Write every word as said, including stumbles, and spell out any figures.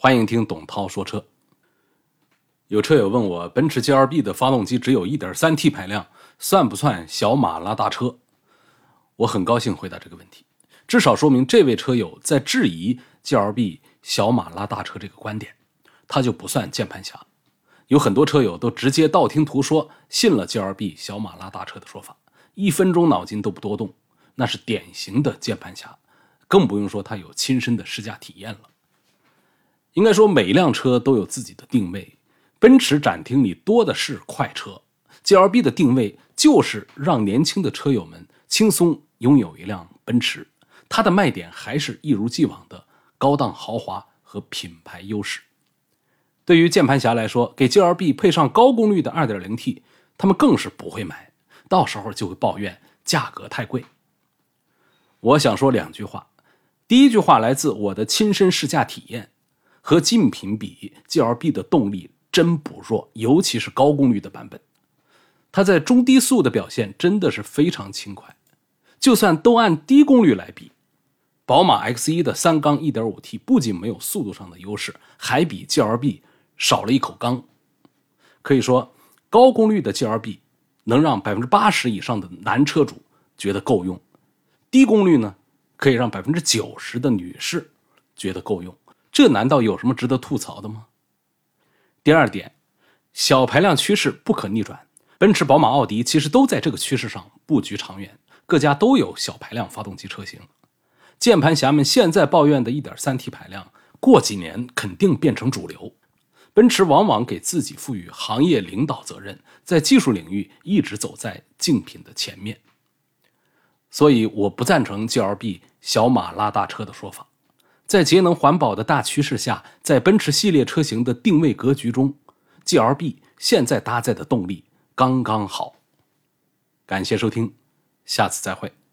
欢迎听董涛说车。有车友问我，奔驰 G L B 的发动机只有 一点三 T 排量，算不算小马拉大车？我很高兴回答这个问题，至少说明这位车友在质疑 G L B 小马拉大车这个观点，他就不算键盘侠。有很多车友都直接道听途说，信了 G L B 小马拉大车的说法，一分钟脑筋都不多动，那是典型的键盘侠，更不用说他有亲身的试驾体验了。应该说每一辆车都有自己的定位，奔驰展厅里多的是快车， G L B 的定位就是让年轻的车友们轻松拥有一辆奔驰，它的卖点还是一如既往的高档豪华和品牌优势。对于键盘侠来说，给 G L B 配上高功率的 二点零 T， 他们更是不会买，到时候就会抱怨价格太贵。我想说两句话，第一句话来自我的亲身试驾体验，和竞品比 G L B 的动力真不弱，尤其是高功率的版本，它在中低速的表现真的是非常轻快。就算都按低功率来比，宝马 X 一 的三缸 一点五 T 不仅没有速度上的优势，还比 G L B 少了一口缸。可以说高功率的 G L B 能让 百分之八十 以上的男车主觉得够用，低功率呢可以让 百分之九十 的女士觉得够用，这难道有什么值得吐槽的吗？第二点，小排量趋势不可逆转，奔驰、宝马、奥迪其实都在这个趋势上布局长远，各家都有小排量发动机车型。键盘侠们现在抱怨的 一点三 T 排量，过几年肯定变成主流。奔驰往往给自己赋予行业领导责任，在技术领域一直走在竞品的前面。所以我不赞成 G L B 小马拉大车的说法。在节能环保的大趋势下，在奔驰系列车型的定位格局中， G L B 现在搭载的动力刚刚好。感谢收听，下次再会。